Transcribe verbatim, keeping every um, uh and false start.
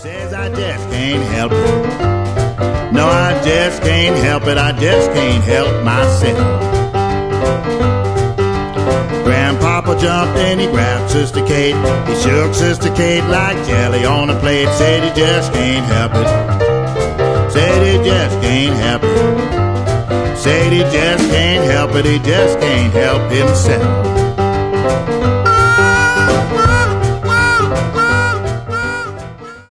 Says I just can't help it. No, I just can't help it. I just can't help myself. Grandpapa jumped and he grabbed Sister Kate. He shook Sister Kate like jelly on a plate. Said he just can't help it. Said he just can't help it. Said he just can't help it. He just can't help himself.